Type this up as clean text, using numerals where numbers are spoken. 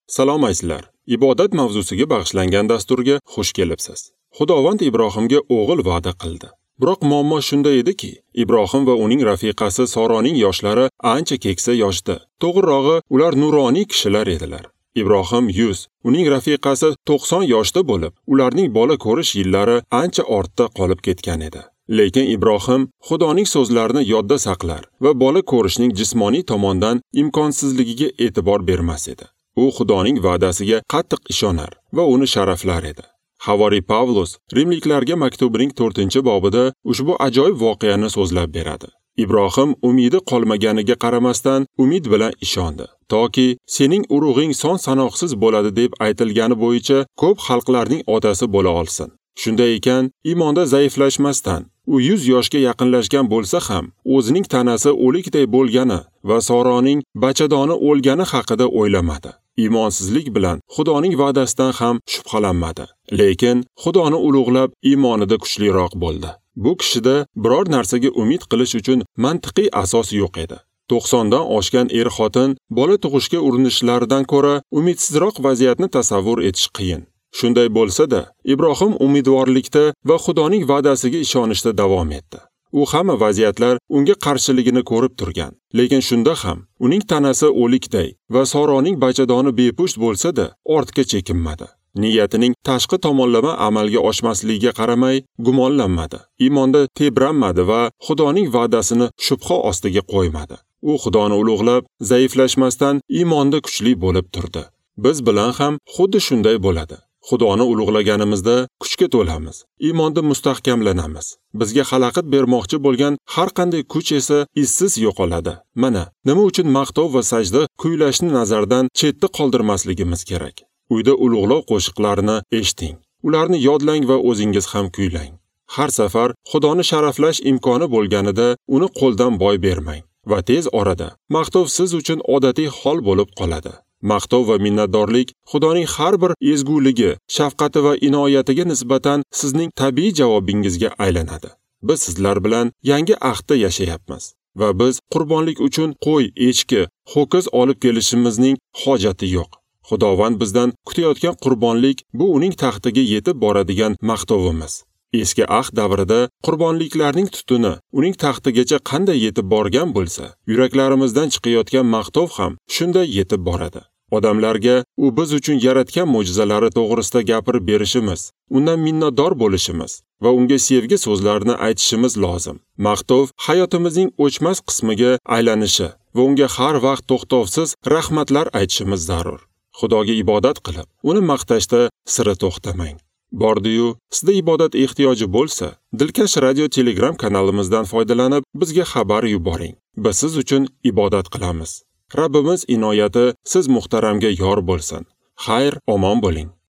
Salom aysizlar. Ibodat mavzusiga bag'ishlangan dasturga xush kelibsiz. Xudovand Ibrohimga o'g'il va'da qildi. Biroq muammo shunda ediki, Ibrohim va uning rafiqasi Soroning yoshlari ancha keksa yoshda. To'g'rirog'i, ular nuroniy kishilar edilar. Ibrohim 100, uning rafiqasi 90 yoshda bo'lib, ularning bola ko'rish yillari ancha ortda qolib ketgan edi. Lekin Ibrohim Xudoning so'zlarini yodda saqlar va bola ko'rishning jismoniy tomondan imkonsizligiga e'tibor bermas edi. U Xudoning va'dasiga qattiq ishonar va uni sharaflar edi. Havoriy Pavlus Rimliklarga maktubining 4-bobida ushbu ajoyib voqeani so'zlab beradi. Ibrohim umidi qolmaganiga qaramasdan umid bilan ishondi, toki sening urug'ing son sanoqsiz bo'ladi deb aytilgani bo'yicha ko'p xalqlarning otasi bo'la olsin. Shunday ekan, iymonda zaiflashmasdan, u 100 yoshga yaqinlashgan bo'lsa ham, o'zining tanasi o'likday bo'lgani va Soroning bachadoni o'lgani haqida o'ylamadi. Iymonsizlik bilan Xudoning va'dasidan ham shubhalanmadi. Lekin Xudoni ulug'lab iymonida kuchliroq bo'ldi. Bu kishida biror narsaga umid qilish uchun mantiqiy asos yo'q edi. 90 dan oshgan er-xotin bola tug'ishga urinishlaridan ko'ra umidsizroq vaziyatni tasavvur etish qiyin. Shunday bo'lsa-da, Ibrohim umidvorlikda va Xudoning va'dasiga ishonishda davom etdi. U hamma vaziyatlar unga qarshiligini ko'rib turgan, lekin shunda ham uning tanasi o'likday va Soroning bachadoni bepusht bo'lsa-da, ortga chekinmadi. Niyatining tashqi tomonlama amalga oshmasligiga qaramay gumonlanmadi. Iymonda tebranmadi va Xudoning va'dasini shubha ostiga qo'ymadi. U Xudoni ulug'lab, zaiflashmasdan iymonda kuchli bo'lib turdi. Biz bilan ham xuddi shunday bo'ladi. Xudoni ulug'laganimizda kuchga to'lamiz, iymonda mustahkamlanamiz. Bizga xalaqit bermoqchi bo'lgan har qanday kuch esa izsiz yo'qoladi. Mana, nima uchun maqtov va sajda kuylashni nazardan chetda qoldirmasligimiz kerak. Uyda ulug'lov qo'shiqlarini eshiting. Ularni yodlang va o'zingiz ham kuylang. Har safar Xudoni sharaflash imkoni bo'lganida uni qo'ldan boy bermang va tez orada maqtov siz uchun odatiy hol bo'lib qoladi. Maqtov va minnatdorlik Xudoning har bir ezguligi, shafqati va inoyatiga nisbatan sizning tabiiy javobingizga aylanadi. Biz sizlar bilan yangi ahdda yashayapmiz va biz qurbonlik uchun qo'y, echki, ho'kiz olib kelishimizning hojati yo'q. Xudovand bizdan kutayotgan qurbonlik bu uning taxtiga yetib boradigan maqtovimiz. Eski ahd davrida qurbonliklarning tutuni uning taxtigacha qanday yetib borgan bo'lsa, yuraklarimizdan chiqayotgan maqtov ham shunday yetib boradi. Odamlarga u biz uchun yaratgan mo'jizalari to'g'risida gapirib berishimiz, undan minnatdor bo'lishimiz va unga sevgi so'zlarini aytishimiz lozim. Maqtov hayotimizning o'chmas qismiga aylanishi va unga har vaqt to'xtovsiz rahmatlar aytishimiz zarur. Xudoga ibodat qilib, uni maqtashda sira to'xtamang. Bordi-yu, sizda ibodat ehtiyoji bo'lsa, Dilkash radio Telegram kanalimizdan foydalanib, bizga xabar yuboring. Biz siz uchun ibodat qilamiz. Rabbimiz inoyati siz muhtaramga yor bo'lsin. Xayr, omon bo'ling.